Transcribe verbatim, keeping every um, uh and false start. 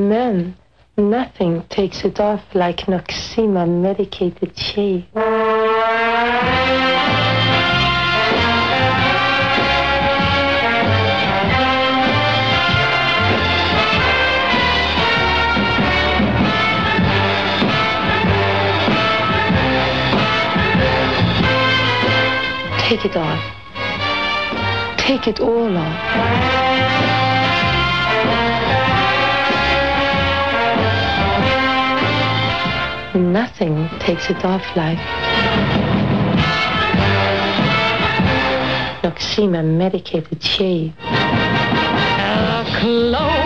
And then nothing takes it off like Noxema medicated shave. Take it off. Take it all off. Nothing takes it off like Noxema medicated shave. Uh, close.